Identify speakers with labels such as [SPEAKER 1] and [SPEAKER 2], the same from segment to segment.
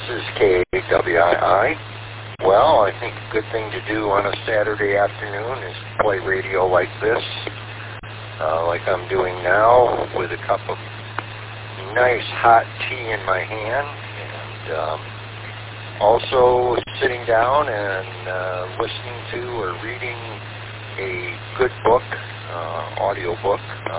[SPEAKER 1] is KWII. Well, I think a good thing to do on a Saturday afternoon is play radio like this, like I'm doing now, with a cup of nice hot tea in my hand, and also sitting down and listening to or reading a good book, audio book.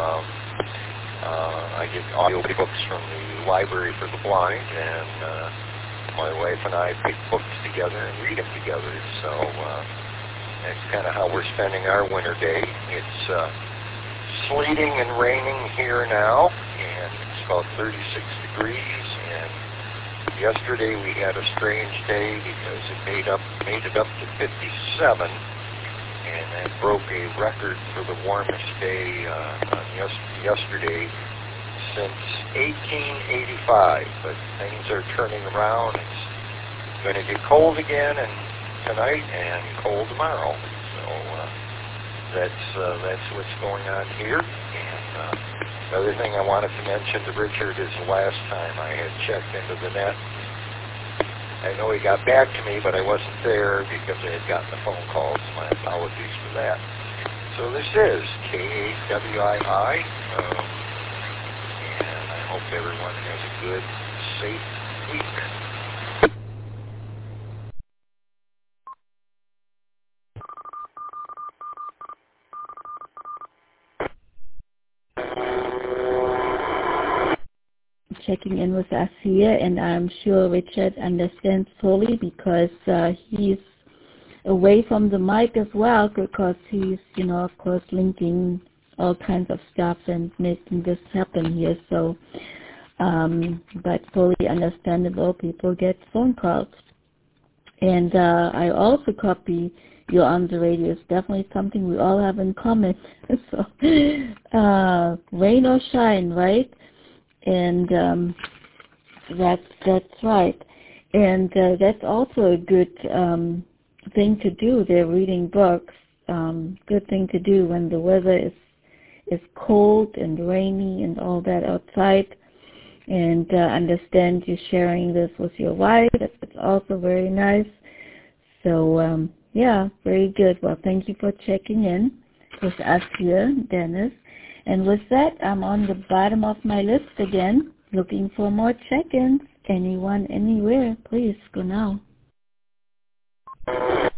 [SPEAKER 1] I get audio books from the Library for the Blind, and my wife and I pick books together and read them together. So that's kind of how we're spending our winter day. It's sleeting and raining here now, and it's about 36 degrees. And yesterday we had a strange day because it made it up to 57. And that broke a record for the warmest day on yesterday since 1885. But things are turning around. It's going to get cold again tonight and cold tomorrow. So that's what's going on here. And the other thing I wanted to mention to Richard is the last time I had checked into the net, I know he got back to me, but I wasn't there because I had gotten the phone calls. My apologies for that. So this is KWII, and I hope everyone has a good, safe week.
[SPEAKER 2] Checking in with us here, and I'm sure Richard understands fully because he's away from the mic as well, because he's, of course, linking all kinds of stuff and making this happen here. So, but fully understandable, people get phone calls. And I also copy you on the radio. It's definitely something we all have in common. So, rain or shine, right? And that's right. And that's also a good thing to do. They're reading books. Good thing to do when the weather is cold and rainy and all that outside. And understand you're sharing this with your wife. That's also very nice. So, yeah, very good. Well, thank you for checking in with us here, Dennis. And with that, I'm on the bottom of my list again, looking for more check-ins. Anyone, anywhere, please go now.